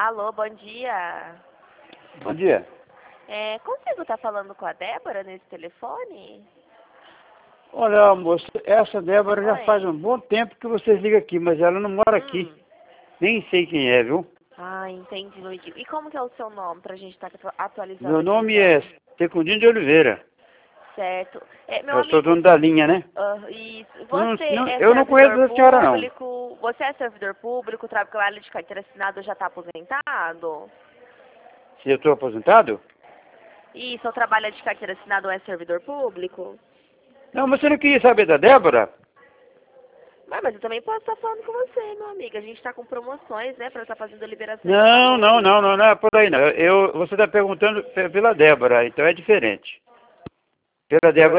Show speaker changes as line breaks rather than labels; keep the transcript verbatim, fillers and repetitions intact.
Alô, bom dia.
Bom dia.
É, consigo estar falando com a Débora nesse telefone?
Olha, moça, essa Débora já
Oi.
faz um bom tempo que vocês ligam aqui, mas ela não mora aqui.
Hum.
Nem sei quem é, viu?
Ah, entendi, Luigi. E como que é o seu nome, pra gente estar atualizando
Meu
aqui,
nome
então?
é Secundinho de Oliveira.
Certo. É, meu
Eu sou
amigo,
dono da linha, né?
ah, isso.
Não,
Você
não,
é
eu não conheço
servidor
essa senhora, não.
público? Você é servidor público, trabalha de carteira assinada ou já está aposentado?
Se eu estou aposentado?
Isso, ou trabalha de carteira assinada ou é servidor público?
Não, mas você não queria saber da Débora?
Mas, mas eu também posso estar falando com você, meu amigo. A gente está com promoções, né, para estar fazendo liberação de
Não, não,
valores.
não, não, não é por aí, não. Eu, você está perguntando pe- pela Débora, então é diferente. Pela Débora.